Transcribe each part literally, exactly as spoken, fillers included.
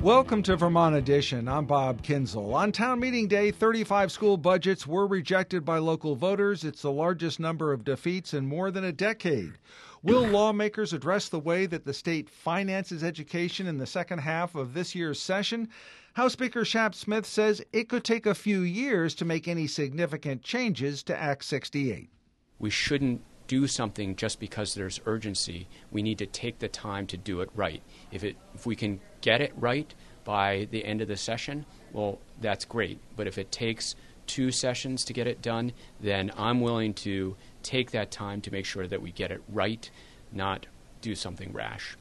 Welcome to Vermont Edition. I'm Bob Kinzel. On town meeting day, thirty-five school budgets were rejected by local voters. It's the largest number of defeats in more than a decade. Will lawmakers address the way that the state finances education in the second half of this year's session? House Speaker Shap Smith says it could take a few years to make any significant changes to Act sixty-eight. We shouldn't do something just because there's urgency. We need to take the time to do it right. If it, if we can get it right by the end of the session, well, that's great. But if it takes two sessions to get it done, then I'm willing to take that time to make sure that we get it right, not do something rash.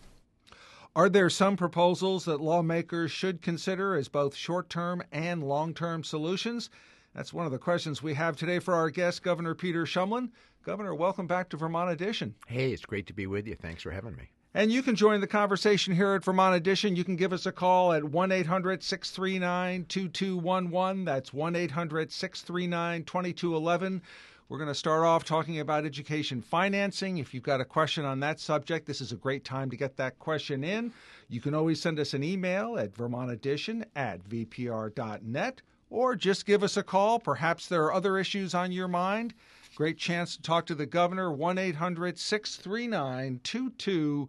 Are there some proposals that lawmakers should consider as both short-term and long-term solutions? That's one of the questions we have today for our guest, Governor Peter Shumlin. Governor, welcome back to Vermont Edition. Hey, it's great to be with you. Thanks for having me. And you can join the conversation here at Vermont Edition. You can give us a call at one eight hundred six three nine two two one one. That's one eight hundred six three nine two two one one. We're going to start off talking about education financing. If you've got a question on that subject, this is a great time to get that question in. You can always send us an email at vermontedition at v p r dot net or just give us a call. Perhaps there are other issues on your mind. Great chance to talk to the governor, one eight hundred six three nine two two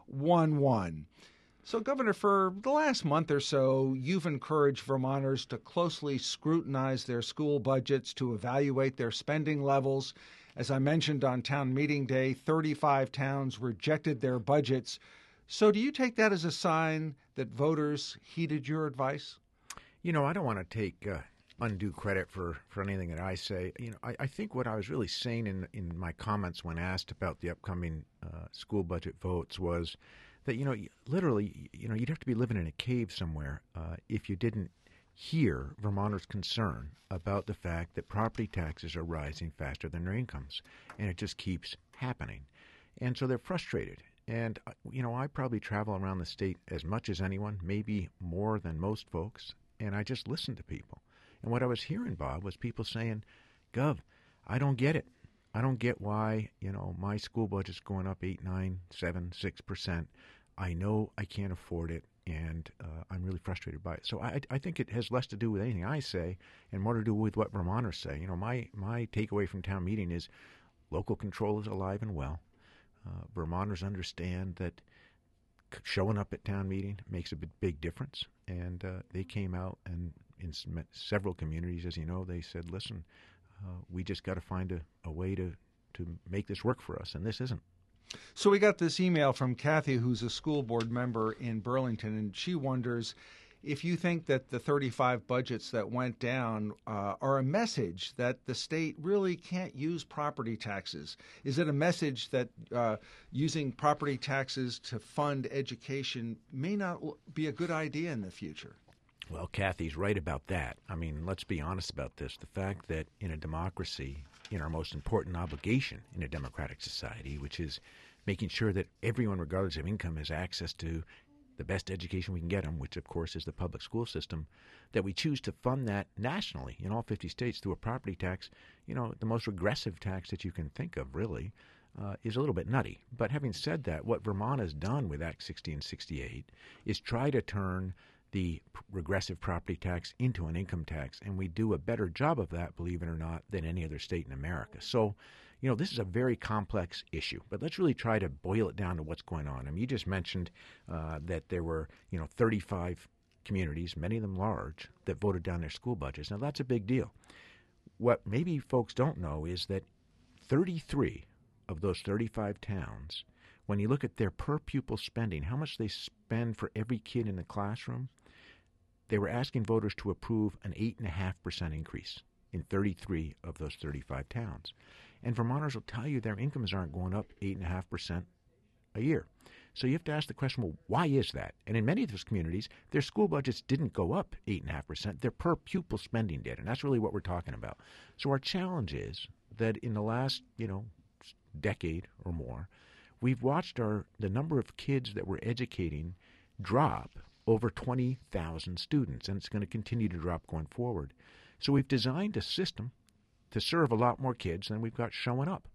one one. So, Governor, for the last month or so, you've encouraged Vermonters to closely scrutinize their school budgets, to evaluate their spending levels. As I mentioned on town meeting day, thirty-five towns rejected their budgets. So do you take that as a sign that voters heeded your advice? You know, I don't want to take uh, undue credit for, for anything that I say. You know, I, I think what I was really saying in, in my comments when asked about the upcoming uh, school budget votes was that, you know, literally, you know, you'd have to be living in a cave somewhere uh, if you didn't hear Vermonters' concern about the fact that property taxes are rising faster than their incomes, and it just keeps happening. And so they're frustrated. And, you know, I probably travel around the state as much as anyone, maybe more than most folks, and I just listen to people. And what I was hearing, Bob, was people saying, Gov, I don't get it. I don't get why, you know, my school budget's going up eight, nine, seven, six percent. I know I can't afford it, and uh, I'm really frustrated by it. So I, I think it has less to do with anything I say and more to do with what Vermonters say. You know, my, my takeaway from town meeting is local control is alive and well. Uh, Vermonters understand that showing up at town meeting makes a big, big difference, and uh, they came out and in several communities, as you know, they said, listen, uh, we just got to find a, a way to, to make this work for us, and this isn't. So we got this email from Kathy, who's a school board member in Burlington, and she wonders if you think that the thirty-five budgets that went down uh, are a message that the state really can't use property taxes. Is it a message that uh, using property taxes to fund education may not be a good idea in the future? Well, Kathy's right about that. I mean, let's be honest about this. The fact that in a democracy, in our most important obligation in a democratic society, which is making sure that everyone, regardless of income, has access to the best education we can get them, which, of course, is the public school system, that we choose to fund that nationally in all fifty states through a property tax, you know, the most regressive tax that you can think of, really, uh, is a little bit nutty. But having said that, what Vermont has done with Act sixty and sixty-eight is try to turn the regressive property tax into an income tax, and we do a better job of that, believe it or not, than any other state in America. So, you know, this is a very complex issue, but let's really try to boil it down to what's going on. I mean, you just mentioned uh, that there were, you know, thirty-five communities, many of them large, that voted down their school budgets. Now, that's a big deal. What maybe folks don't know is that thirty-three of those thirty-five towns, when you look at their per pupil spending, how much they spend for every kid in the classroom, they were asking voters to approve an eight point five percent increase in thirty-three of those thirty-five towns. And Vermonters will tell you their incomes aren't going up eight point five percent a year. So you have to ask the question, well, why is that? And in many of those communities, their school budgets didn't go up eight point five percent. Their per pupil spending did, and that's really what we're talking about. So our challenge is that in the last, you know, decade or more, we've watched our the number of kids that we're educating drop over twenty thousand students, and it's going to continue to drop going forward. So we've designed a system to serve a lot more kids than we've got showing up.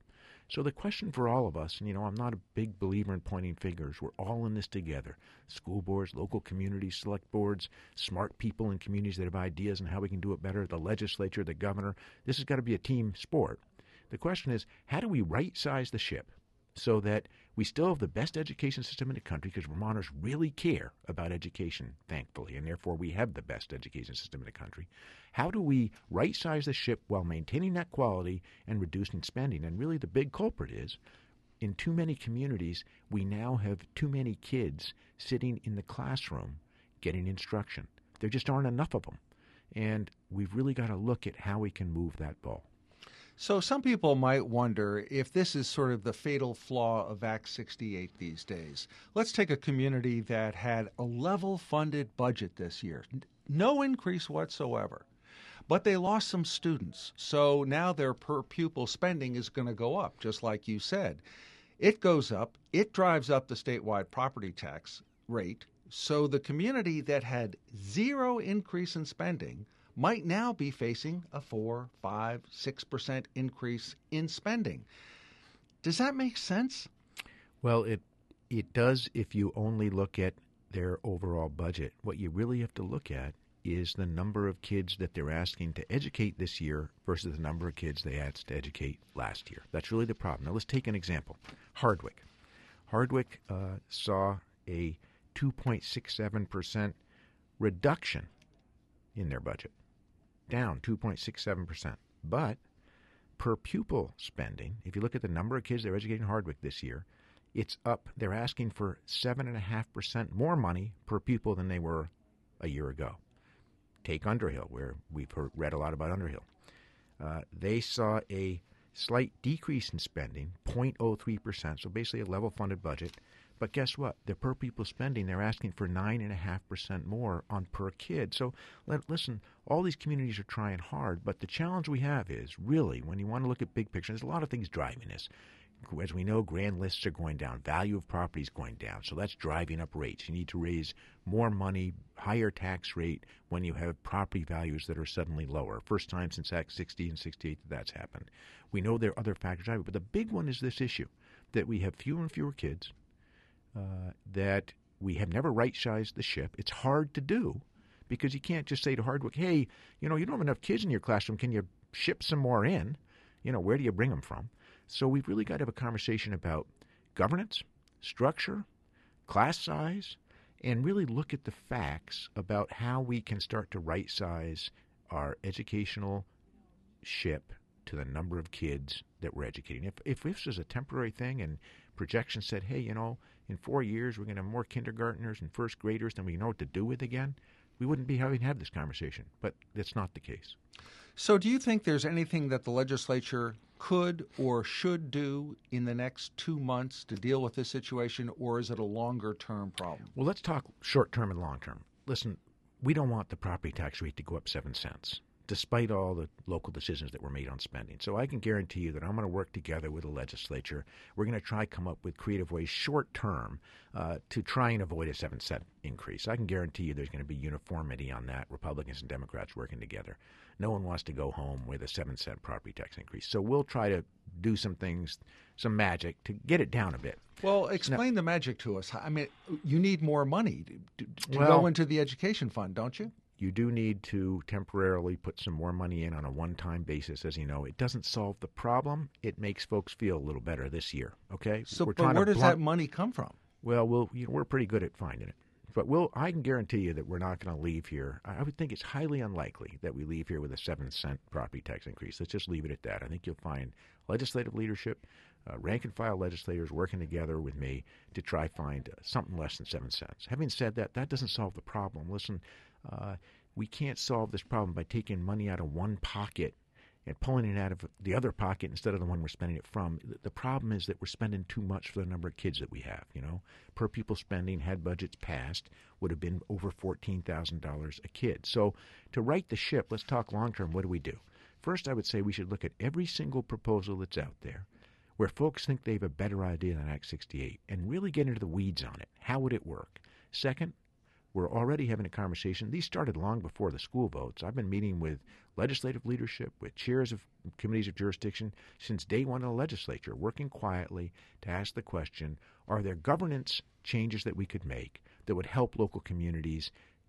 So the question for all of us, and you know, I'm not a big believer in pointing fingers. We're all in this together. School boards, local communities, select boards, smart people in communities that have ideas on how we can do it better, the legislature, the governor. This has got to be a team sport. The question is, how do we right-size the ship so that we still have the best education system in the country, because Vermonters really care about education, thankfully, and therefore we have the best education system in the country. How do we right-size the ship while maintaining that quality and reducing spending? And really the big culprit is, in too many communities, we now have too many kids sitting in the classroom getting instruction. There just aren't enough of them. And we've really got to look at how we can move that ball. So some people might wonder if this is sort of the fatal flaw of Act sixty-eight these days. Let's take a community that had a level-funded budget this year, no increase whatsoever, but they lost some students. So now their per-pupil spending is going to go up, just like you said. It goes up. It drives up the statewide property tax rate. So the community that had zero increase in spending might now be facing a four, five, six percent increase in spending. Does that make sense? Well, it it does if you only look at their overall budget. What you really have to look at is the number of kids that they're asking to educate this year versus the number of kids they asked to educate last year. That's really the problem. Now, let's take an example. Hardwick. Hardwick uh, saw a two point six seven percent reduction in their budget, down two point six seven percent. But per pupil spending, if you look at the number of kids they're educating in Hardwick this year, it's up. They're asking for seven point five percent more money per pupil than they were a year ago. Take Underhill, where we've heard, read a lot about Underhill. Uh, they saw a slight decrease in spending, zero point zero three percent, so basically a level-funded budget. But guess what? The per pupil spending, they're asking for nine point five percent more on per kid. So let, listen, all these communities are trying hard, but the challenge we have is really, when you want to look at big picture, there's a lot of things driving this. As we know, grand lists are going down. Value of property is going down. So that's driving up rates. You need to raise more money, higher tax rate when you have property values that are suddenly lower. First time since Act sixty and sixty-eight that that's happened. We know there are other factors driving it, but the big one is this issue that we have fewer and fewer kids, uh, that we have never right-sized the ship. It's hard to do because you can't just say to Hardwick, hey, you know, you don't have enough kids in your classroom. Can you ship some more in? You know, where do you bring them from? So we've really got to have a conversation about governance, structure, class size, and really look at the facts about how we can start to right-size our educational ship to the number of kids that we're educating. If, if this is a temporary thing and projections said, hey, you know, in four years we're going to have more kindergartners and first graders than we know what to do with again, we wouldn't be having to have this conversation. But that's not the case. So do you think there's anything that the legislature could or should do in the next two months to deal with this situation, or is it a longer-term problem? Well, let's talk short-term and long-term. Listen, we don't want the property tax rate to go up seven cents, despite all the local decisions that were made on spending. So I can guarantee you that I'm going to work together with the legislature. We're going to try to come up with creative ways short-term uh, to try and avoid a seven cent increase. I can guarantee you there's going to be uniformity on that, Republicans and Democrats working together. No one wants to go home with a seven cent property tax increase. So we'll try to do some things, some magic, to get it down a bit. Well, explain now, the magic to us. I mean, you need more money to, to well, go into the education fund, don't you? You do need to temporarily put some more money in on a one-time basis, as you know. It doesn't solve the problem. It makes folks feel a little better this year, okay? So, we're but where does blunt- that money come from? Well, we'll you know, we're pretty good at finding it. But we'll, I can guarantee you that we're not going to leave here. I would think it's highly unlikely that we leave here with a seven cent property tax increase. Let's just leave it at that. I think you'll find legislative leadership, uh, rank-and-file legislators working together with me to try find uh, something less than seven cents. Having said that, that doesn't solve the problem. Listen, uh, we can't solve this problem by taking money out of one pocket and pulling it out of the other pocket instead of the one we're spending it from. The problem is that we're spending too much for the number of kids that we have, you know. Per pupil spending, had budgets passed, would have been over fourteen thousand dollars a kid. So to right the ship, let's talk long-term. What do we do? First, I would say we should look at every single proposal that's out there where folks think they have a better idea than Act sixty-eight and really get into the weeds on it. How would it work? Second, we're already having a conversation. These started long before the school votes. I've been meeting with legislative leadership, with chairs of committees of jurisdiction since day one of the legislature, working quietly to ask the question, are there governance changes that we could make that would help local communities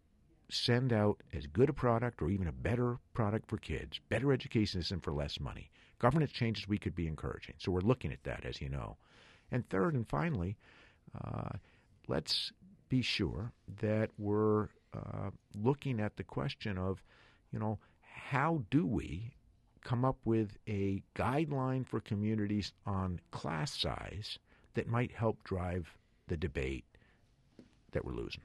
send out as good a product or even a better product for kids, better education system for less money, governance changes we could be encouraging. So we're looking at that, as you know. And third and finally, uh, let's be sure that we're uh, looking at the question of, you know, how do we come up with a guideline for communities on class size that might help drive the debate that we're losing?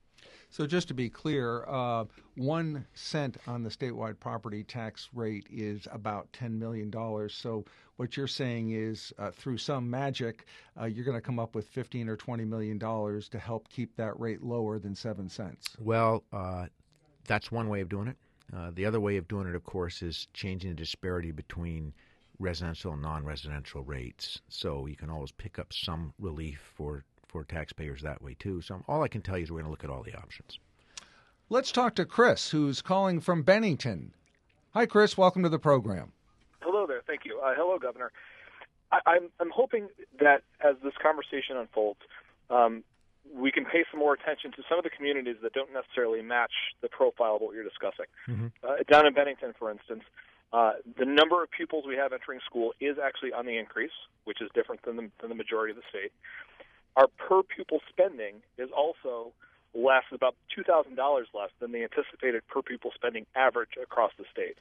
So just to be clear, uh, one cent on the statewide property tax rate is about ten million dollars. So what you're saying is uh, through some magic, uh, you're going to come up with fifteen or twenty million dollars to help keep that rate lower than seven cents. Well, uh, that's one way of doing it. Uh, the other way of doing it, of course, is changing the disparity between residential and non-residential rates. So you can always pick up some relief for for taxpayers that way, too. So all I can tell you is we're going to look at all the options. Let's talk to Chris, who's calling from Bennington. Hi, Chris. Welcome to the program. Hello there. Thank you. Uh, hello, Governor. I, I'm, I'm hoping that as this conversation unfolds, um, we can pay some more attention to some of the communities that don't necessarily match the profile of what you're discussing. Mm-hmm. Uh, down in Bennington, for instance, uh, the number of pupils we have entering school is actually on the increase, which is different than the, than the majority of the state. Our per-pupil spending is also less, about two thousand dollars less than the anticipated per-pupil spending average across the state.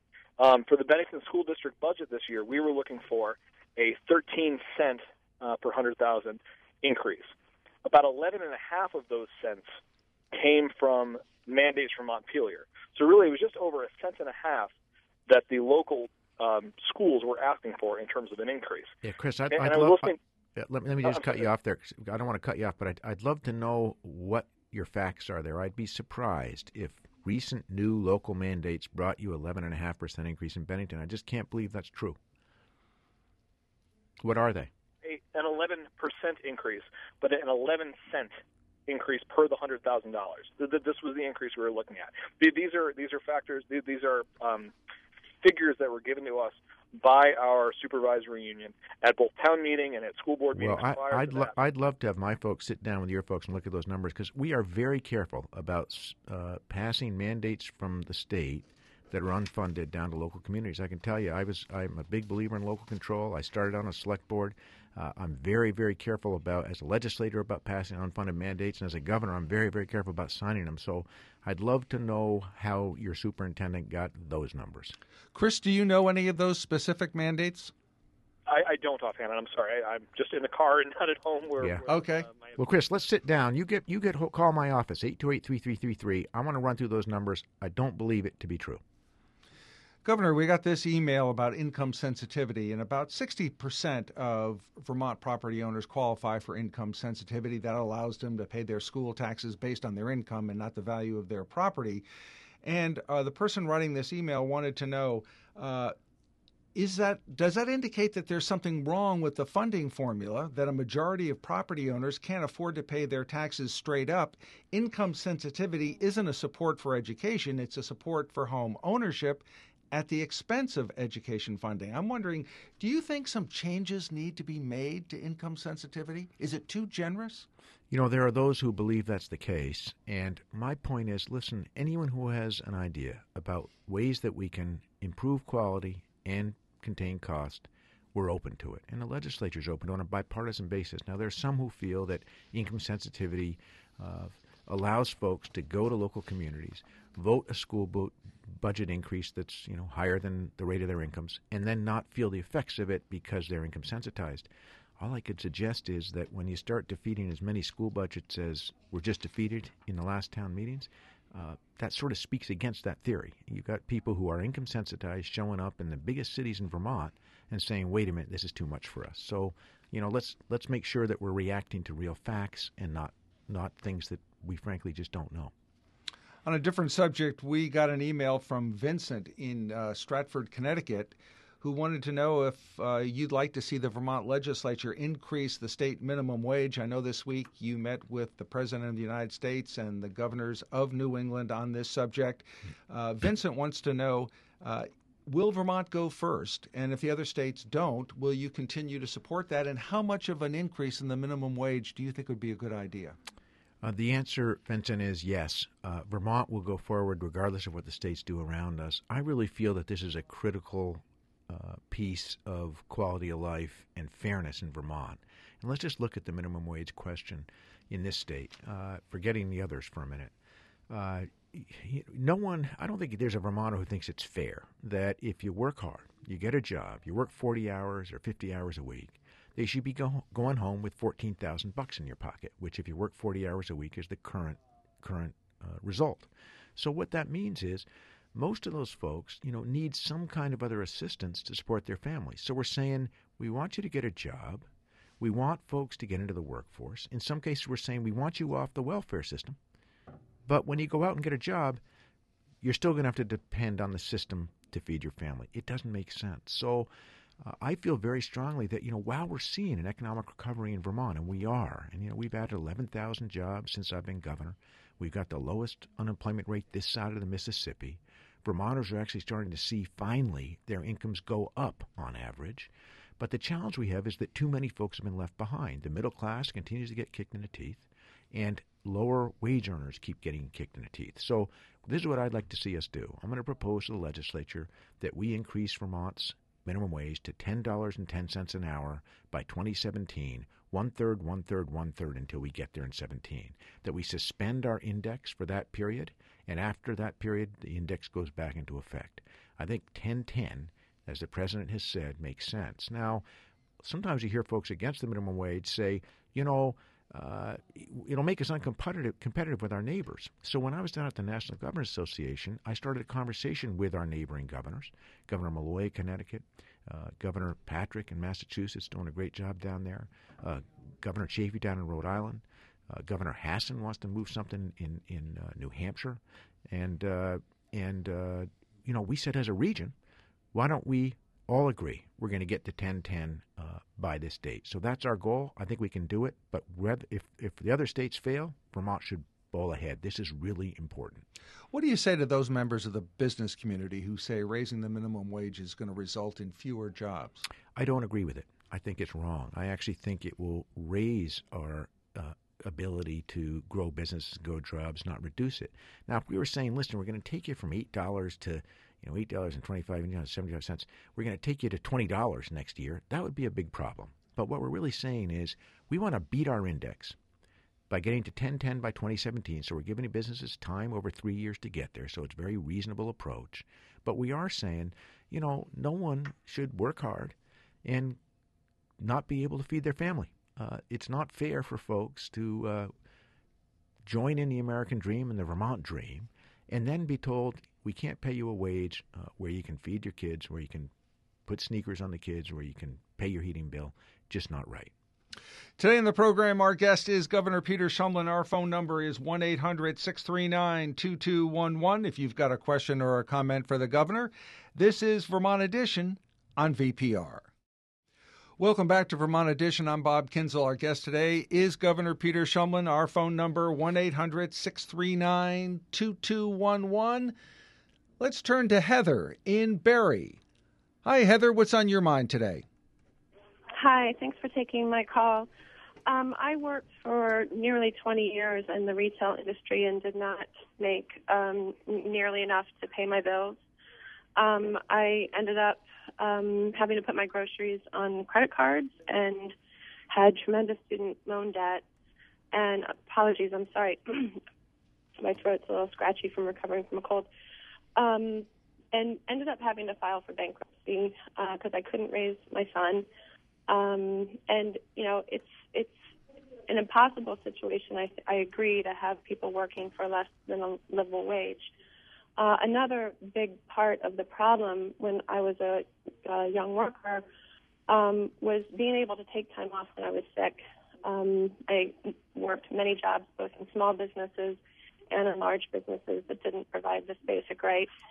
Um, for the Bennington School District budget this year, we were looking for a thirteen cent uh, per one hundred thousand increase. About eleven and a half of those cents came from mandates from Montpelier. So really it was just over a cent and a half that the local um, schools were asking for in terms of an increase. Yeah, Chris, I'd, and, I'd and love... listening, I, let, let me just uh, cut you off there. I don't want to cut you off, but I'd, I'd love to know what your facts are there. I'd be surprised if recent new local mandates brought you eleven point five percent increase in Bennington. I just can't believe that's true. What are they? A, an eleven percent increase, but an eleven cent increase per the one hundred thousand dollars. This was the increase we were looking at. These are these are factors, these are um, figures that were given to us by our supervisory union at both town meeting and at school board meetings. Well, I, I'd, lo- I'd love to have my folks sit down with your folks and look at those numbers, because we are very careful about uh, passing mandates from the state that are unfunded down to local communities. I can tell you, I was, I'm a big believer in local control. I started on a select board. Uh, I'm very, very careful about, as a legislator, about passing unfunded mandates, and as a governor, I'm very, very careful about signing them. So I'd love to know how your superintendent got those numbers. Chris, do you know any of those specific mandates? I, I don't offhand. I'm sorry. I, I'm just in the car and not at home. Where, yeah. where, okay. Uh, my... Well, Chris, let's sit down. You get you get call my office, eight two eight, three three three three. I want to run through those numbers. I don't believe it to be true. Governor, we got this email about income sensitivity, and about sixty percent of Vermont property owners qualify for income sensitivity. That allows them to pay their school taxes based on their income and not the value of their property. And uh, the person writing this email wanted to know, uh, is that does that indicate that there's something wrong with the funding formula, that a majority of property owners can't afford to pay their taxes straight up? Income sensitivity isn't a support for education. It's a support for home ownership at the expense of education funding. I'm wondering, do you think some changes need to be made to income sensitivity? Is it too generous? You know, there are those who believe that's the case. And my point is, listen, anyone who has an idea about ways that we can improve quality and contain cost, we're open to it. And the legislature's open to it on a bipartisan basis. Now, there are some who feel that income sensitivity uh, allows folks to go to local communities, vote a school bo- budget increase that's, you know, higher than the rate of their incomes, and then not feel the effects of it because they're income sensitized. All I could suggest is that when you start defeating as many school budgets as were just defeated in the last town meetings, uh, that sort of speaks against that theory. You've got people who are income sensitized showing up in the biggest cities in Vermont and saying, wait a minute, this is too much for us. So, you know, let's let's make sure that we're reacting to real facts and not not things that we frankly just don't know. On a different subject, we got an email from Vincent in uh, Stratford, Connecticut, who wanted to know if uh, you'd like to see the Vermont legislature increase the state minimum wage. I know this week you met with the President of the United States and the governors of New England on this subject. Uh, Vincent wants to know, uh, will Vermont go first? And if the other states don't, will you continue to support that? And how much of an increase in the minimum wage do you think would be a good idea? Uh, the answer, Vincent, is yes. Uh, Vermont will go forward regardless of what the states do around us. I really feel that this is a critical uh, piece of quality of life and fairness in Vermont. And let's just look at the minimum wage question in this state, uh, forgetting the others for a minute. Uh, no one, I don't think there's a Vermonter who thinks it's fair that if you work hard, you get a job, you work forty hours or fifty hours a week, they should be go, going home with fourteen thousand bucks in your pocket, which if you work forty hours a week is the current current uh, result. So what that means is most of those folks, you know, need some kind of other assistance to support their families. So we're saying we want you to get a job. We want folks to get into the workforce. In some cases, we're saying we want you off the welfare system. But when you go out and get a job, you're still going to have to depend on the system to feed your family. It doesn't make sense. So uh, I feel very strongly that, you know, while we're seeing an economic recovery in Vermont, and we are, and, you know, we've added eleven thousand jobs since I've been governor. We've got the lowest unemployment rate this side of the Mississippi. Vermonters are actually starting to see, finally, their incomes go up on average. But the challenge we have is that too many folks have been left behind. The middle class continues to get kicked in the teeth, and lower wage earners keep getting kicked in the teeth. So this is what I'd like to see us do. I'm going to propose to the legislature that we increase Vermont's minimum wage to ten dollars and ten cents an hour by twenty seventeen, one-third, one-third, one-third until we get there in seventeen. That we suspend our index for that period, and after that period, the index goes back into effect. I think ten ten, as the President has said, makes sense. Now, sometimes you hear folks against the minimum wage say, you know, Uh, it'll make us uncompetitive competitive with our neighbors. So when I was down at the National Governors Association, I started a conversation with our neighboring governors, Governor Malloy of Connecticut, uh, Governor Patrick in Massachusetts doing a great job down there, uh, Governor Chafee down in Rhode Island, uh, Governor Hassan wants to move something in, in uh, New Hampshire. And, uh, and uh, you know, we said as a region, why don't we all agree we're going to get to ten ten uh, by this date. So that's our goal. I think we can do it. But if if the other states fail, Vermont should bowl ahead. This is really important. What do you say to those members of the business community who say raising the minimum wage is going to result in fewer jobs? I don't agree with it. I think it's wrong. I actually think it will raise our uh, ability to grow businesses, grow jobs, not reduce it. Now, if we were saying, listen, we're going to take you from eight dollars to you know, eight dollars and twenty-five cents, seventy-five cents, we're going to take you to twenty dollars next year, that would be a big problem. But what we're really saying is we want to beat our index by getting to ten ten by twenty seventeen. So we're giving businesses time over three years to get there. So it's a very reasonable approach. But we are saying, you know, no one should work hard and not be able to feed their family. Uh, it's not fair for folks to uh, join in the American dream and the Vermont dream and then be told, we can't pay you a wage uh, where you can feed your kids, where you can put sneakers on the kids, where you can pay your heating bill. Just not right. Today in the program, our guest is Governor Peter Shumlin. Our phone number is one eight hundred six three nine two two one one if you've got a question or a comment for the governor. This is Vermont Edition on V P R. Welcome back to Vermont Edition. I'm Bob Kinzel. Our guest today is Governor Peter Shumlin. Our phone number, one eight hundred six three nine two two one one. Let's turn to Heather in Barre. Hi, Heather. What's on your mind today? Hi. Thanks for taking my call. Um, I worked for nearly twenty years in the retail industry and did not make um, nearly enough to pay my bills. Um, I ended up um, having to put my groceries on credit cards and had tremendous student loan debt. And apologies, I'm sorry. My throat's a little scratchy from recovering from a cold. Um, and ended up having to file for bankruptcy because uh, I couldn't raise my son. Um, and, you know, it's it's an impossible situation. I, I agree to have people working for less than a livable wage. Uh, another big part of the problem when I was a, a young worker um, was being able to take time off when I was sick. Um, I worked many jobs, both in small businesses and in large businesses that didn't provide this basic right.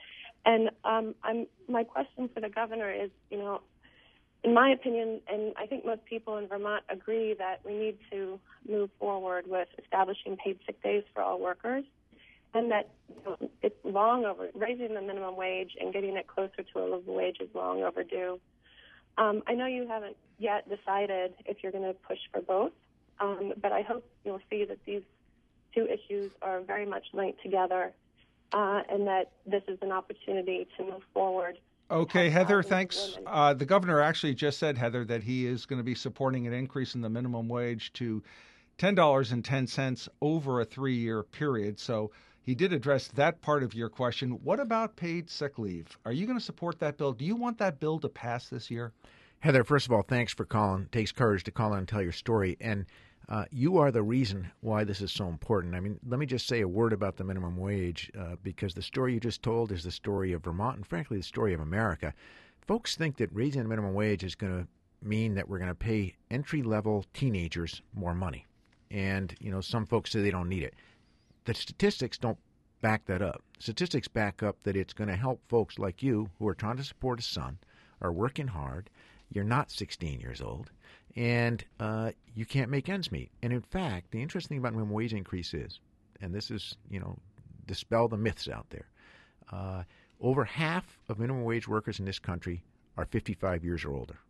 And um, I'm, my question for the governor is, you know, in my opinion, and I think most people in Vermont agree that we need to move forward with establishing paid sick days for all workers, and that you know, it's long over, raising the minimum wage and getting it closer to a livable wage is long overdue. Um, I know you haven't yet decided if you're going to push for both, um, but I hope you'll see that these two issues are very much linked together, uh, and that this is an opportunity to move forward. Okay, Heather, thanks. Uh, the governor actually just said, Heather, that he is going to be supporting an increase in the minimum wage to ten dollars and ten cents over a three-year period. So he did address that part of your question. What about paid sick leave? Are you going to support that bill? Do you want that bill to pass this year? Heather, first of all, thanks for calling. It takes courage to call in and tell your story. And uh, you are the reason why this is so important. I mean, let me just say a word about the minimum wage, uh, because the story you just told is the story of Vermont and, frankly, the story of America. Folks think that raising the minimum wage is going to mean that we're going to pay entry-level teenagers more money. And, you know, some folks say they don't need it. The statistics don't back that up. Statistics back up that it's going to help folks like you who are trying to support a son, are working hard, you're not sixteen years old, and uh, you can't make ends meet. And in fact, the interesting thing about minimum wage increase is, and this is, you know, dispel the myths out there, uh, over half of minimum wage workers in this country are fifty-five years or older.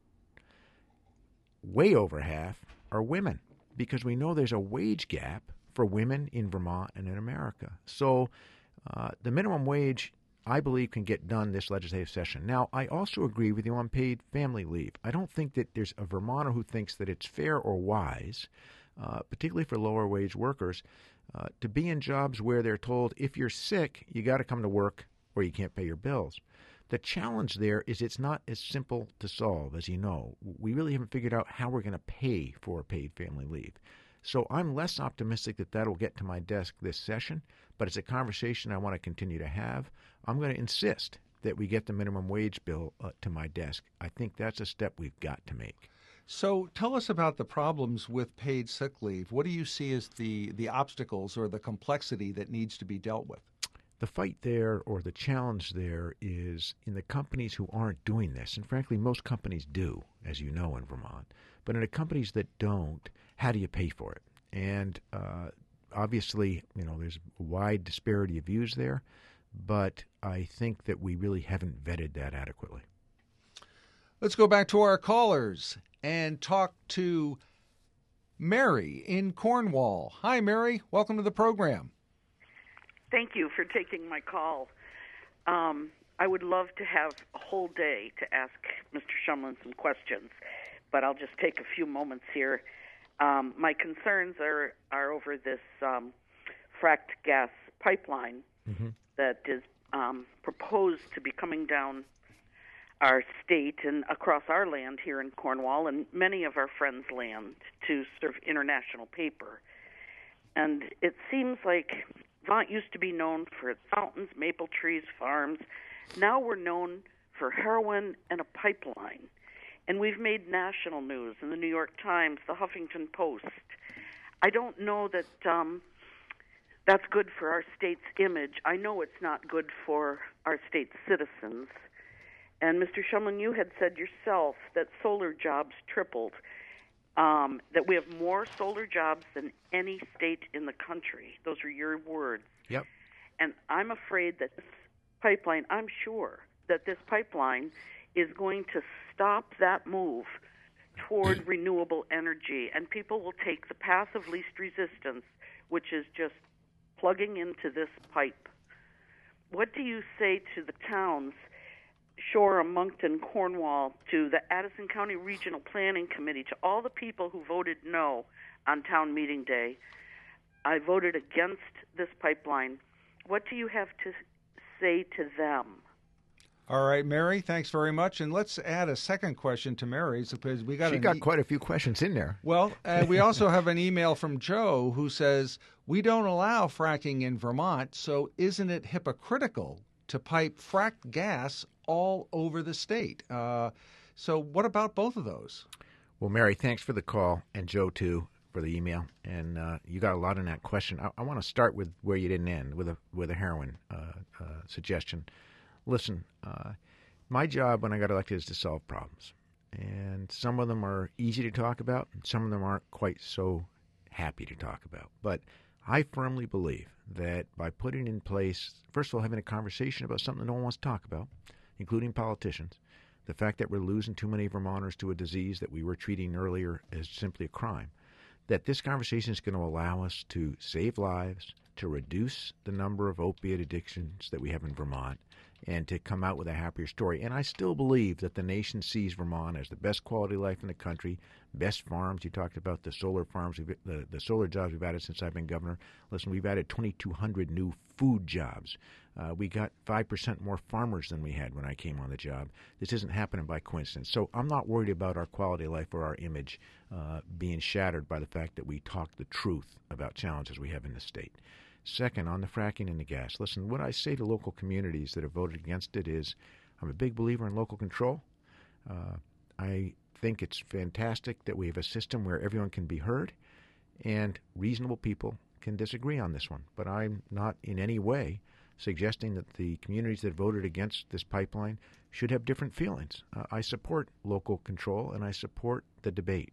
Way over half are women, because we know there's a wage gap for women in Vermont and in America. So uh, the minimum wage, I believe, can get done this legislative session. Now, I also agree with you on paid family leave. I don't think that there's a Vermonter who thinks that it's fair or wise, uh, particularly for lower wage workers, uh, to be in jobs where they're told if you're sick, you got to come to work or you can't pay your bills. The challenge there is it's not as simple to solve, as you know. We really haven't figured out how we're going to pay for paid family leave. So I'm less optimistic that that will get to my desk this session, but it's a conversation I want to continue to have. I'm going to insist that we get the minimum wage bill uh, to my desk. I think that's a step we've got to make. So tell us about the problems with paid sick leave. What do you see as the, the obstacles or the complexity that needs to be dealt with? The fight there, or the challenge there, is in the companies who aren't doing this. And frankly, most companies do, as you know, in Vermont. But in the companies that don't, how do you pay for it? And uh, obviously, you know, there's a wide disparity of views there, but I think that we really haven't vetted that adequately. Let's go back to our callers and talk to Mary in Cornwall. Hi, Mary. Welcome to the program. Thank you for taking my call. Um, I would love to have a whole day to ask Mister Shumlin some questions, but I'll just take a few moments here. Um, my concerns are, are over this um, fracked gas pipeline mm-hmm. that is um, proposed to be coming down our state and across our land here in Cornwall and many of our friends' land to serve international paper. And it seems like Vermont used to be known for its fountains, maple trees, farms. Now we're known for heroin and a pipeline. And we've made national news in the New York Times, the Huffington Post. I don't know that um, that's good for our state's image. I know it's not good for our state's citizens. And Mister Shumlin, you had said yourself that solar jobs tripled, um, that we have more solar jobs than any state in the country. Those are your words. Yep. And I'm afraid that this pipeline, I'm sure that this pipeline is going to stop that move toward renewable energy, and people will take the path of least resistance, which is just plugging into this pipe. What do you say to the towns, Shoreham, Moncton, Cornwall, to the Addison County Regional Planning Committee, to all the people who voted no on town meeting day? I voted against this pipeline. What do you have to say to them? All right, Mary, thanks very much. And let's add a second question to Mary's, because we got she an got e- quite a few questions in there. Well, uh, we also have an email from Joe who says, we don't allow fracking in Vermont, so isn't it hypocritical to pipe fracked gas all over the state? Uh, so what about both of those? Well, Mary, thanks for the call, and Joe, too, for the email. And uh, you got a lot in that question. I, I want to start with where you didn't end, with a with a heroin uh, uh, suggestion. listen, uh, my job when I got elected is to solve problems. And some of them are easy to talk about, and some of them aren't quite so happy to talk about. But I firmly believe that by putting in place, first of all, having a conversation about something no one wants to talk about, including politicians, the fact that we're losing too many Vermonters to a disease that we were treating earlier as simply a crime, that this conversation is going to allow us to save lives, to reduce the number of opiate addictions that we have in Vermont, and to come out with a happier story. And I still believe that the nation sees Vermont as the best quality life in the country, best farms. You talked about the solar farms, the, the solar jobs we've added since I've been governor. Listen, we've added twenty-two hundred new food jobs. Uh, we got five percent more farmers than we had when I came on the job. This isn't happening by coincidence. So I'm not worried about our quality of life or our image uh, being shattered by the fact that we talk the truth about challenges we have in the state. Second, on the fracking and the gas, listen, what I say to local communities that have voted against it is I'm a big believer in local control. Uh, I think it's fantastic that we have a system where everyone can be heard and reasonable people can disagree on this one. But I'm not in any way suggesting that the communities that voted against this pipeline should have different feelings. Uh, I support local control and I support the debate.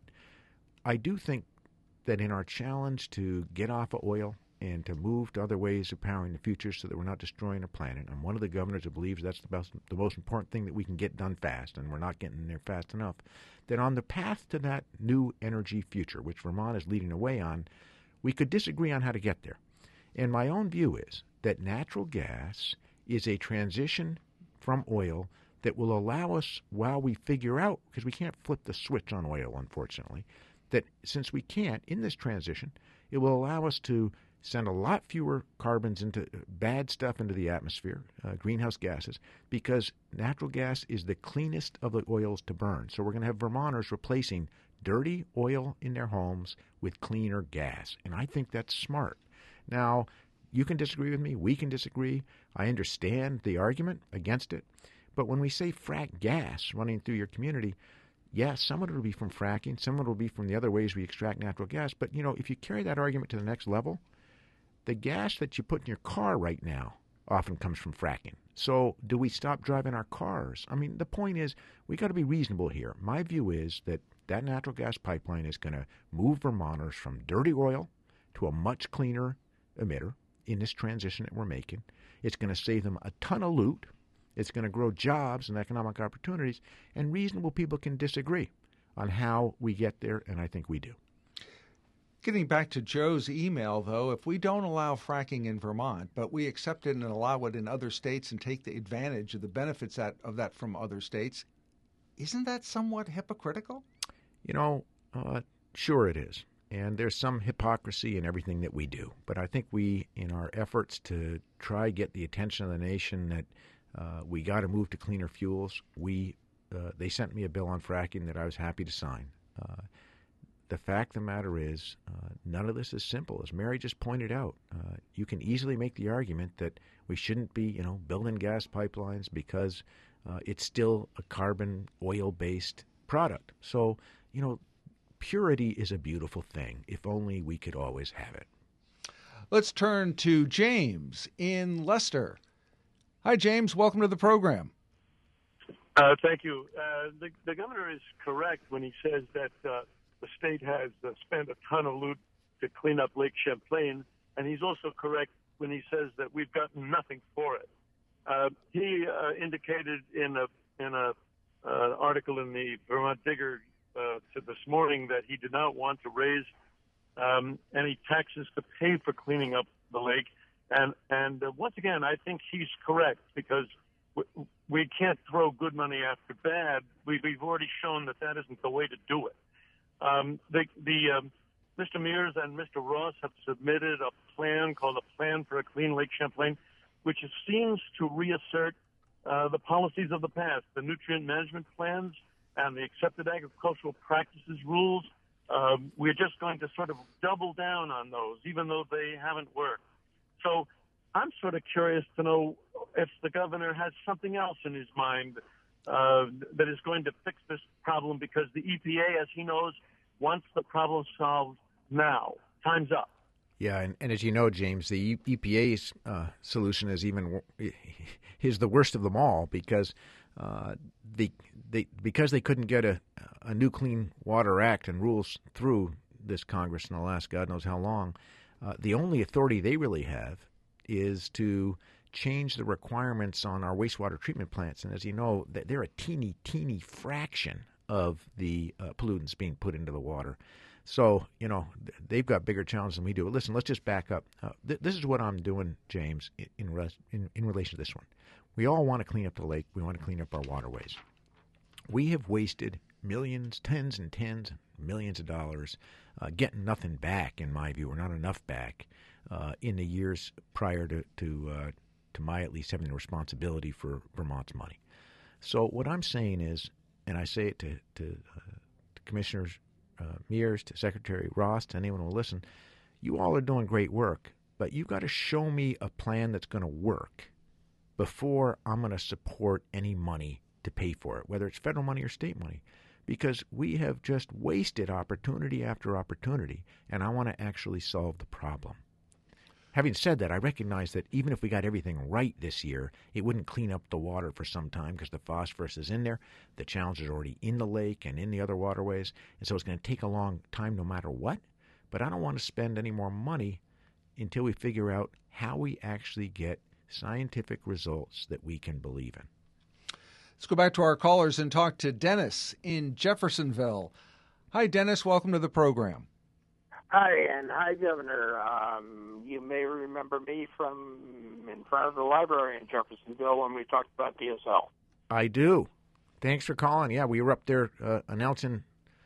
I do think that in our challenge to get off of oil and to move to other ways of powering the future so that we're not destroying our planet. I'm one of the governors who believes that's the, best, the most important thing that we can get done fast, and we're not getting there fast enough. That on the path to that new energy future, which Vermont is leading the way on, we could disagree on how to get there. And my own view is that natural gas is a transition from oil that will allow us, while we figure out, because we can't flip the switch on oil, unfortunately, that since we can't, in this transition, it will allow us to send a lot fewer carbons into bad stuff into the atmosphere, uh, greenhouse gases, because natural gas is the cleanest of the oils to burn. So we're going to have Vermonters replacing dirty oil in their homes with cleaner gas. And I think that's smart. Now, you can disagree with me. We can disagree. I understand the argument against it. But when we say frack gas running through your community, yes, some of it will be from fracking. Some of it will be from the other ways we extract natural gas. But, you know, if you carry that argument to the next level, the gas that you put in your car right now often comes from fracking. So do we stop driving our cars? I mean, the point is we got to be reasonable here. My view is that that natural gas pipeline is going to move Vermonters from dirty oil to a much cleaner emitter in this transition that we're making. It's going to save them a ton of loot. It's going to grow jobs and economic opportunities, and reasonable people can disagree on how we get there, and I think we do. Getting back to Joe's email, though, if we don't allow fracking in Vermont, but we accept it and allow it in other states and take the advantage of the benefits that, of that from other states, isn't that somewhat hypocritical? You know, uh, sure it is. And there's some hypocrisy in everything that we do. But I think we, in our efforts to try get the attention of the nation that uh, we got to move to cleaner fuels, we uh, they sent me a bill on fracking that I was happy to sign. Uh, The fact of the matter is, uh, none of this is simple. As Mary just pointed out, uh, you can easily make the argument that we shouldn't be, you know, building gas pipelines because uh, it's still a carbon oil-based product. So, you know, purity is a beautiful thing. If only we could always have it. Let's turn to James in Leicester. Hi, James. Welcome to the program. Uh, thank you. Uh, the, the governor is correct when he says that uh, the state has uh, spent a ton of loot to clean up Lake Champlain, and he's also correct when he says that we've gotten nothing for it. Uh, he uh, indicated in a in a uh, article in the Vermont Digger uh, to this morning that he did not want to raise um, any taxes to pay for cleaning up the lake, and and uh, once again, I think he's correct because we, we can't throw good money after bad. We, we've already shown that that isn't the way to do it. Um, the, the um, Mister Mears and Mister Ross have submitted a plan called a Plan for a Clean Lake Champlain, which seems to reassert uh, the policies of the past, the nutrient management plans and the accepted agricultural practices rules. Um, we're just going to sort of double down on those, even though they haven't worked. So I'm sort of curious to know if the governor has something else in his mind Uh, that is going to fix this problem, because the E P A, as he knows, wants the problem solved now. Time's up. Yeah, and, and as you know, James, the E P A's uh, solution is even is the worst of them all because uh, the they because they couldn't get a, a new Clean Water Act and rules through this Congress in the last God knows how long. Uh, the only authority they really have is to change the requirements on our wastewater treatment plants, and as you know, they're a teeny, teeny fraction of the uh, pollutants being put into the water. So, you know, they've got bigger challenges than we do. Listen, let's just back up. Uh, th- this is what I'm doing, James, in, res- in in relation to this one. We all want to clean up the lake. We want to clean up our waterways. We have wasted millions, tens and tens, millions of dollars uh, getting nothing back, in my view, or not enough back uh, in the years prior to to, uh, to my at least having the responsibility for Vermont's money. So what I'm saying is, and I say it to, to, uh, to Commissioners Uh, Mears, to Secretary Ross, to anyone who will listen, you all are doing great work, but you've got to show me a plan that's going to work before I'm going to support any money to pay for it, whether it's federal money or state money, because we have just wasted opportunity after opportunity, and I want to actually solve the problem. Having said that, I recognize that even if we got everything right this year, it wouldn't clean up the water for some time because the phosphorus is in there. The challenge is already in the lake and in the other waterways, and so it's going to take a long time no matter what. But I don't want to spend any more money until we figure out how we actually get scientific results that we can believe in. Let's go back to our callers and talk to Dennis in Jeffersonville. Hi, Dennis. Welcome to the program. Hi, and hi, Governor. Um, you may remember me from in front of the library in Jeffersonville when we talked about D S L. I do. Thanks for calling. Yeah, we were up there uh, announcing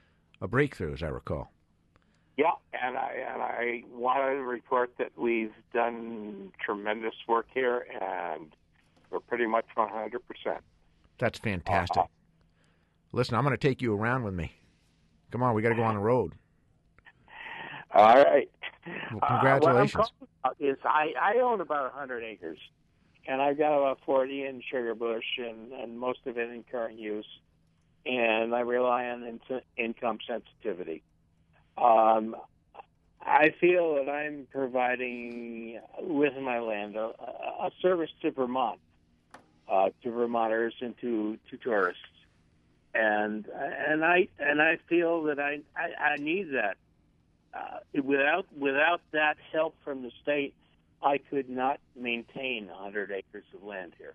a breakthrough, as I recall. Yeah, and I and I want to report that we've done tremendous work here, and we're pretty much one hundred percent. That's fantastic. Uh, Listen, I'm going to take you around with me. Come on, we got to go on the road. All right. Well, congratulations. Uh, what I'm calling is I, I own about one hundred acres, and I've got about forty in sugar bush, and, and most of it in current use, and I rely on in- income sensitivity. Um, I feel that I'm providing, with my land, a, a service to Vermont, uh, to Vermonters and to, to tourists, and and I and I feel that I, I, I need that. Uh, without without that help from the state, I could not maintain one hundred acres of land here.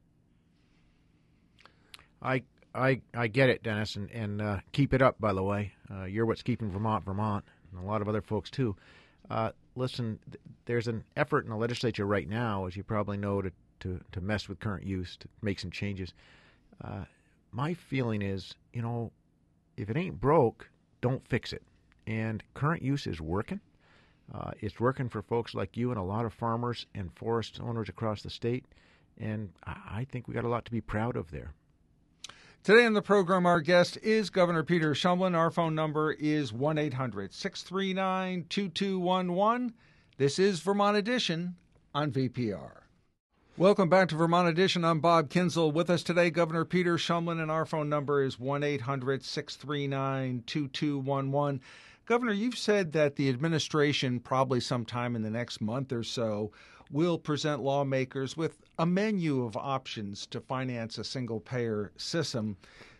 I I I get it, Dennis, and and uh, keep it up. By the way, uh, you're what's keeping Vermont Vermont, and a lot of other folks too. Uh, listen, th- there's an effort in the legislature right now, as you probably know, to to, to mess with current use, to make some changes. Uh, my feeling is, you know, if it ain't broke, don't fix it. And current use is working. Uh, it's working for folks like you and a lot of farmers and forest owners across the state. And I think we got a lot to be proud of there. Today on the program, our guest is Governor Peter Shumlin. Our phone number is one eight hundred six three nine two two one one. This is Vermont Edition on V P R. Welcome back to Vermont Edition. I'm Bob Kinzel. With us today, Governor Peter Shumlin, and our phone number is one eight hundred six three nine two two one one. Governor, you've said that the administration, probably sometime in the next month or so, will present lawmakers with a menu of options to finance a single-payer system.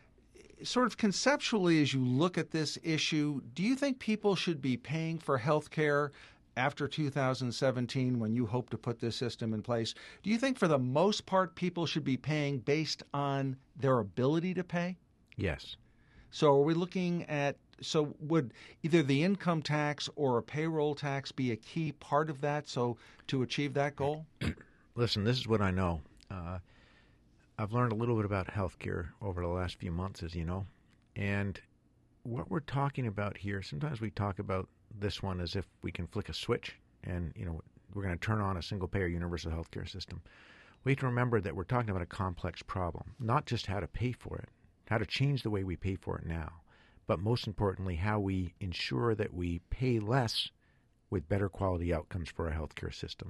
Sort of conceptually, as you look at this issue, do you think people should be paying for health care after two thousand seventeen, when you hope to put this system in place? Do you think for the most part people should be paying based on their ability to pay? Yes. So are we looking at, so would either the income tax or a payroll tax be a key part of that, so to achieve that goal? Listen, this is what I know. Uh, I've learned a little bit about healthcare over the last few months, as you know. And what we're talking about here, sometimes we talk about this one as if we can flick a switch and, you know, we're going to turn on a single-payer universal healthcare system. We have to remember that we're talking about a complex problem, not just how to pay for it, how to change the way we pay for it now, but most importantly, how we ensure that we pay less with better quality outcomes for our healthcare system.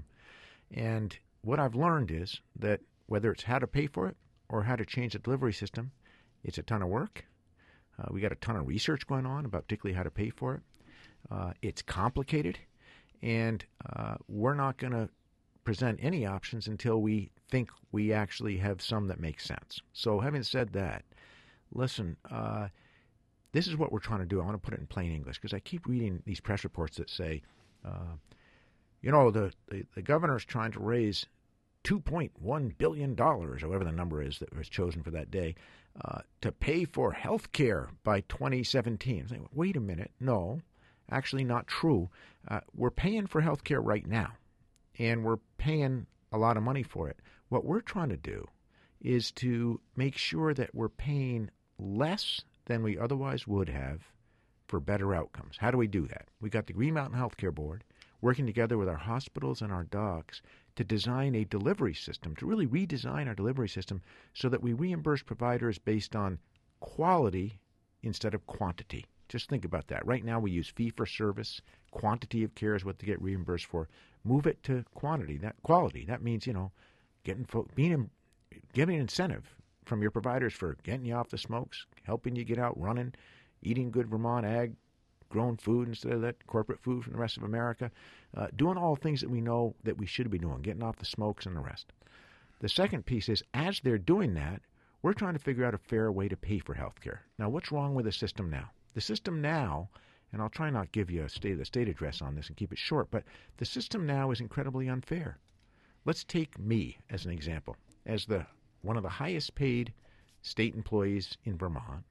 And what I've learned is that whether it's how to pay for it or how to change the delivery system, it's a ton of work. Uh, we got a ton of research going on about particularly how to pay for it. Uh, it's complicated, And uh, we're not going to present any options until we think we actually have some that make sense. So having said that, listen, uh, this is what we're trying to do. I want to put it in plain English because I keep reading these press reports that say, uh, you know, the, the, the governor's trying to raise two point one billion dollars, or whatever the number is that was chosen for that day, uh, to pay for health care by twenty seventeen. Like, wait a minute. No, actually not true. Uh, we're paying for health care right now, and we're paying a lot of money for it. What we're trying to do is to make sure that we're paying less than we otherwise would have for better outcomes. How do we do that? We got the Green Mountain Healthcare Board working together with our hospitals and our docs to design a delivery system, to really redesign our delivery system so that we reimburse providers based on quality instead of quantity. Just think about that. Right now we use fee-for-service. Quantity of care is what they get reimbursed for. Move it to quantity, that quality. That means, you know, getting being giving incentive from your providers for getting you off the smokes, helping you get out running, eating good Vermont ag grown food instead of that corporate food from the rest of America, uh, doing all the things that we know that we should be doing, getting off the smokes and the rest. The second piece is, as they're doing that, we're trying to figure out a fair way to pay for health care. Now, what's wrong with the system now? The system now, and I'll try not give you a state, a state address on this and keep it short, but the system now is incredibly unfair. Let's take me as an example. As the one of the highest paid state employees in Vermont,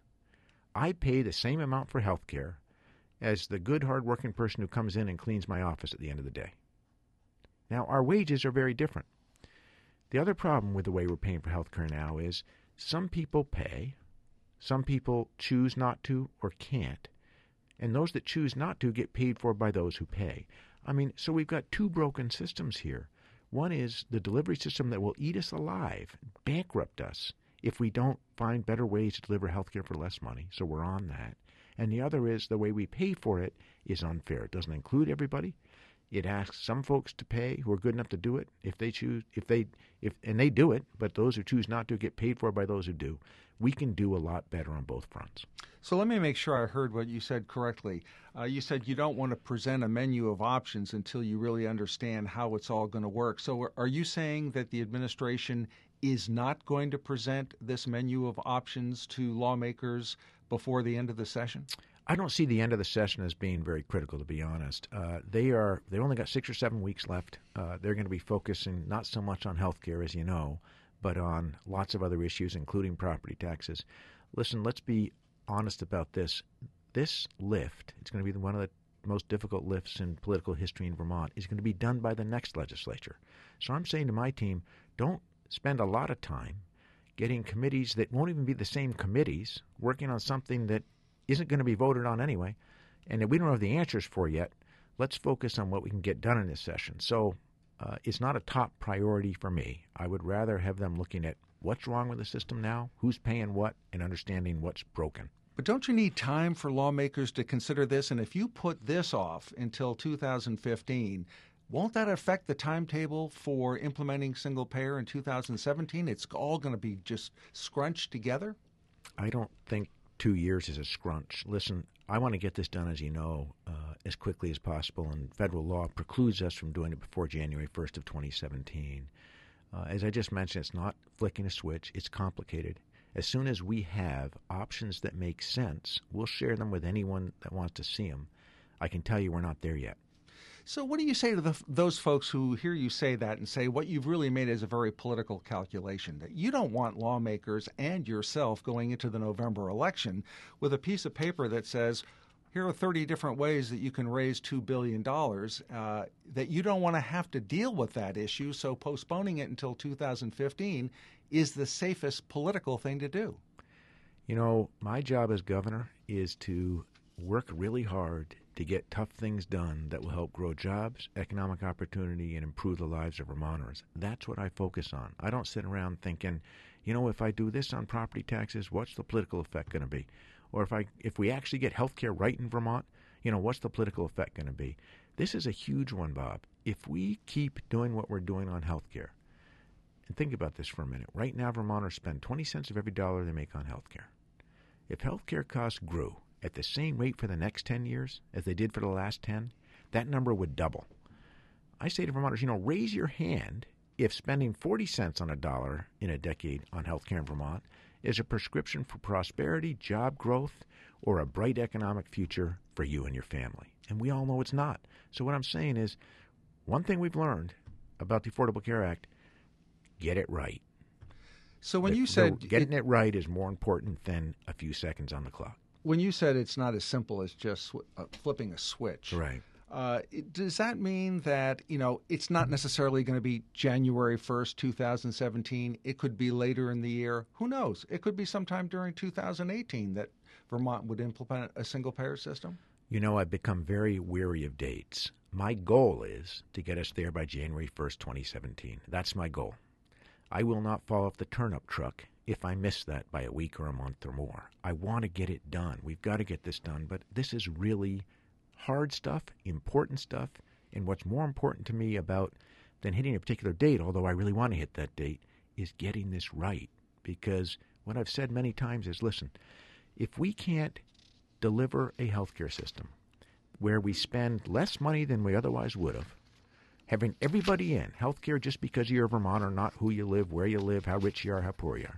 I pay the same amount for health care as the good, hard-working person who comes in and cleans my office at the end of the day. Now, our wages are very different. The other problem with the way we're paying for health care now is some people pay, some people choose not to or can't, and those that choose not to get paid for by those who pay. I mean, so we've got two broken systems here. One is the delivery system that will eat us alive, bankrupt us, if we don't find better ways to deliver health care for less money, so we're on that. And the other is the way we pay for it is unfair. It doesn't include everybody. It asks some folks to pay who are good enough to do it if they choose, if they, if and they do it, but those who choose not to get paid for by those who do. We can do a lot better on both fronts. So let me make sure I heard what you said correctly. Uh, you said you don't want to present a menu of options until you really understand how it's all going to work. So are you saying that the administration is not going to present this menu of options to lawmakers before the end of the session? I don't see the end of the session as being very critical, to be honest. Uh, they are, they only got six or seven weeks left. Uh, they're going to be focusing not so much on health care, as you know, but on lots of other issues, including property taxes. Listen, let's be honest about this. This lift, it's going to be one of the most difficult lifts in political history in Vermont, is going to be done by the next legislature. So I'm saying to my team, don't spend a lot of time getting committees that won't even be the same committees working on something that isn't going to be voted on anyway, and that we don't have the answers for yet. Let's focus on what we can get done in this session. So uh, it's not a top priority for me. I would rather have them looking at what's wrong with the system now, who's paying what, and understanding what's broken. But don't you need time for lawmakers to consider this? And if you put this off until two thousand fifteen, won't that affect the timetable for implementing single payer in two thousand seventeen? It's all going to be just scrunched together? I don't think two years is a scrunch. Listen, I want to get this done, as you know, uh, as quickly as possible, and federal law precludes us from doing it before January first of twenty seventeen. Uh, as I just mentioned, it's not flicking a switch. It's complicated. As soon as we have options that make sense, we'll share them with anyone that wants to see them. I can tell you we're not there yet. So what do you say to the, those folks who hear you say that and say what you've really made is a very political calculation, that you don't want lawmakers and yourself going into the November election with a piece of paper that says, here are thirty different ways that you can raise two billion dollars, uh, that you don't want to have to deal with that issue, so postponing it until two thousand fifteen is the safest political thing to do? You know, my job as governor is to work really hard to get tough things done that will help grow jobs, economic opportunity, and improve the lives of Vermonters. That's what I focus on. I don't sit around thinking, you know, if I do this on property taxes, what's the political effect going to be? Or if I if we actually get health care right in Vermont, you know, what's the political effect going to be? This is a huge one, Bob. If we keep doing what we're doing on health care, and think about this for a minute. Right now, Vermonters spend twenty cents of every dollar they make on health care. If health care costs grew at the same rate for the next ten years as they did for the last ten, that number would double. I say to Vermonters, you know, raise your hand if spending forty cents on a dollar in a decade on health care in Vermont is a prescription for prosperity, job growth, or a bright economic future for you and your family. And we all know it's not. So what I'm saying is, one thing we've learned about the Affordable Care Act, get it right. So when the, you said the, getting it, it right is more important than a few seconds on the clock. When you said it's not as simple as just sw- uh, flipping a switch, right? Uh, it, does that mean that, you know, it's not necessarily going to be January first, two thousand seventeen? It could be later in the year. Who knows? It could be sometime during two thousand eighteen that Vermont would implement a single-payer system? You know, I've become very weary of dates. My goal is to get us there by January first, twenty seventeen. That's my goal. I will not fall off the turnip truck if I miss that by a week or a month or more. I want to get it done. We've got to get this done, but this is really hard stuff, important stuff, and what's more important to me about than hitting a particular date, although I really want to hit that date, is getting this right. Because what I've said many times is, listen, if we can't deliver a healthcare system where we spend less money than we otherwise would have, having everybody in healthcare just because you're a Vermonter, not who you live, where you live, how rich you are, how poor you are.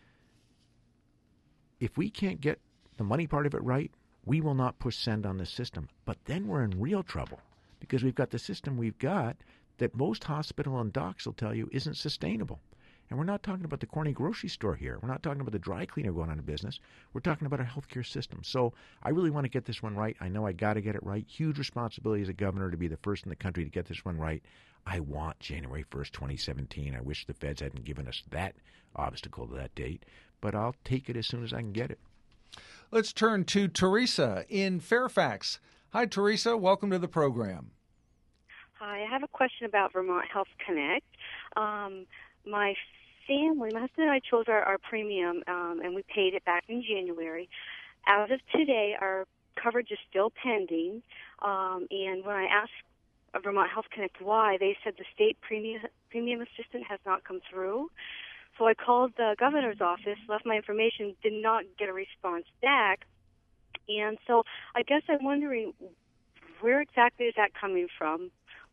If we can't get the money part of it right, we will not push send on this system. But then we're in real trouble because we've got the system we've got that most hospital and docs will tell you isn't sustainable. And we're not talking about the corny grocery store here. We're not talking about the dry cleaner going out of business. We're talking about a healthcare system. So I really want to get this one right. I know I got to get it right. Huge responsibility as a governor to be the first in the country to get this one right. I want January first, twenty seventeen. I wish the feds hadn't given us that obstacle to that date. But I'll take it as soon as I can get it. Let's turn to Teresa in Fairfax. Hi, Teresa. Welcome to the program. Hi. I have a question about Vermont Health Connect. Um, my family, my husband and I chose our, our premium, um, and we paid it back in January. As of today, our coverage is still pending, um, and when I asked Vermont Health Connect why, they said the state premium, premium assistant has not come through. So I called the governor's office, left my information, did not get a response back. And so I guess I'm wondering, where exactly is that coming from?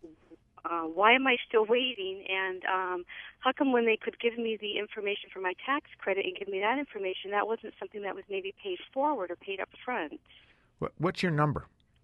Uh, why am I still waiting? And um, how come when they could give me the information for my tax credit and give me that information, that wasn't something that was maybe paid forward or paid up front? What, what's your number?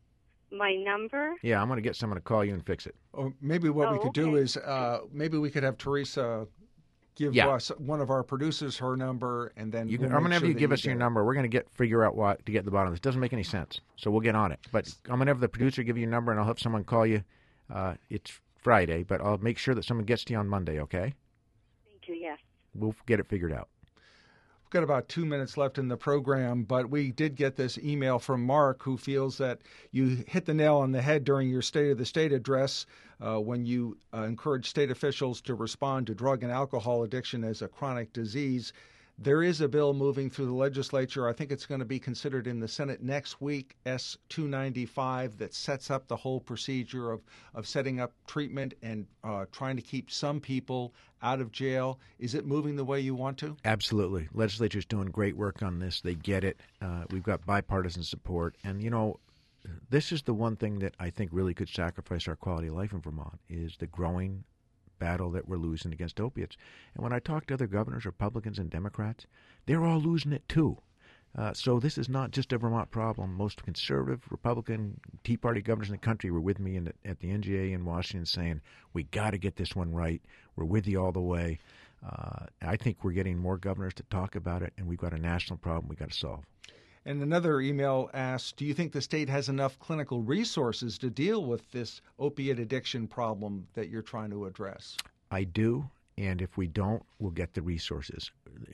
My number? Yeah, I'm going to get someone to call you and fix it. Or maybe what oh, we could okay. do is uh, maybe we could have Teresa give yeah. us, one of our producers, her number, and then you we'll can, I'm going to have sure you that give you us your it. number. We're going to get figure out what to get to the bottom of this. It doesn't make any sense, so we'll get on it. But I'm going to have the producer give you your number, and I'll have someone call you. Uh, it's Friday, but I'll make sure that someone gets to you on Monday, okay? Thank you, yes. We'll get it figured out. We've got about two minutes left in the program, but we did get this email from Mark, who feels that you hit the nail on the head during your State of the State address uh, when you uh, encouraged state officials to respond to drug and alcohol addiction as a chronic disease. There is a bill moving through the legislature. I think it's going to be considered in the Senate next week, S two ninety-five, that sets up the whole procedure of, of setting up treatment and uh, trying to keep some people out of jail. Is it moving the way you want to? Absolutely. Legislature's doing great work on this. They get it. Uh, we've got bipartisan support. And, you know, this is the one thing that I think really could sacrifice our quality of life in Vermont is the growing battle that we're losing against opiates. And when I talk to other governors, Republicans and Democrats, they're all losing it too. Uh, so this is not just a Vermont problem. Most conservative, Republican, Tea Party governors in the country were with me in the, at the N G A in Washington saying, we got to get this one right. We're with you all the way. Uh, I think we're getting more governors to talk about it, and we've got a national problem we've got to solve. And another email asks, do you think the state has enough clinical resources to deal with this opiate addiction problem that you're trying to address? I do, and if we don't, we'll get the resources.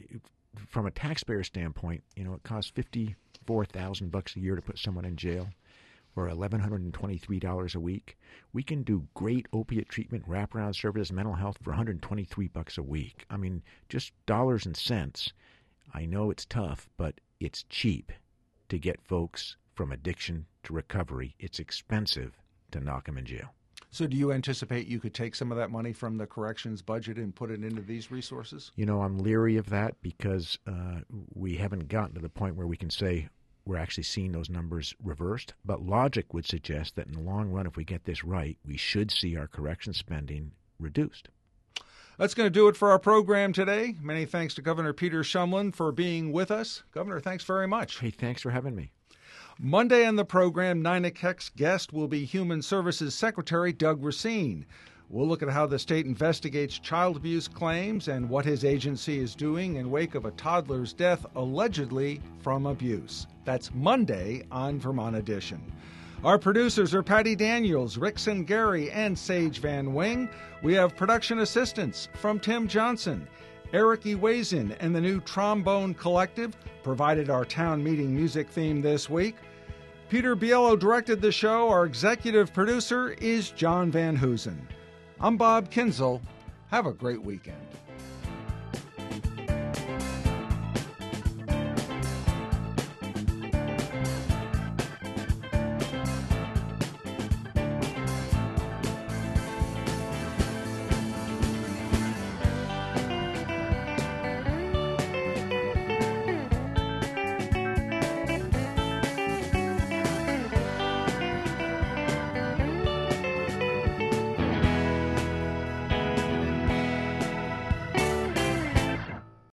From a taxpayer standpoint, you know, it costs fifty-four thousand bucks a year to put someone in jail, or eleven twenty-three dollars a week. We can do great opiate treatment, wraparound services, mental health for one hundred twenty-three bucks a week. I mean, just dollars and cents. I know it's tough, but it's cheap to get folks from addiction to recovery. It's expensive to knock them in jail. So do you anticipate you could take some of that money from the corrections budget and put it into these resources? You know, I'm leery of that because uh, we haven't gotten to the point where we can say we're actually seeing those numbers reversed. But logic would suggest that in the long run, if we get this right, we should see our correction spending reduced. That's going to do it for our program today. Many thanks to Governor Peter Shumlin for being with us. Governor, thanks very much. Hey, thanks for having me. Monday on the program, nine o'clock's guest will be Human Services Secretary Doug Racine. We'll look at how the state investigates child abuse claims and what his agency is doing in wake of a toddler's death allegedly from abuse. That's Monday on Vermont Edition. Our producers are Patty Daniels, Rick Singari, and Sage Van Wing. We have production assistance from Tim Johnson. Eric Ewazin and the new Trombone Collective provided our town meeting music theme this week. Peter Biello directed the show. Our executive producer is John Van Hoosen. I'm Bob Kinzel. Have a great weekend.